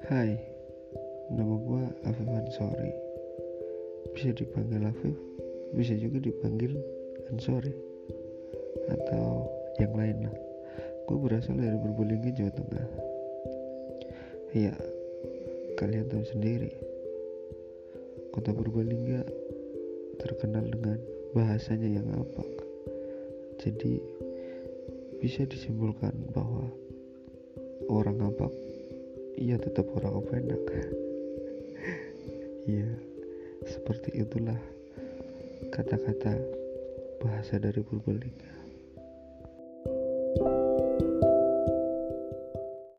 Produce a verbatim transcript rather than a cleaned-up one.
Hai, nama gua Afif Ansori. Bisa dipanggil Afif, bisa juga dipanggil Ansori, atau yang lain lah. Gue berasal dari Purbalingga, Jawa Tengah. Ya, kalian tahu sendiri, kota Purbalingga terkenal dengan bahasanya yang apik. Jadi bisa disimpulkan bahwa orang apik ia tetap orang enak. Iya, seperti itulah kata-kata bahasa dari Purbalingga.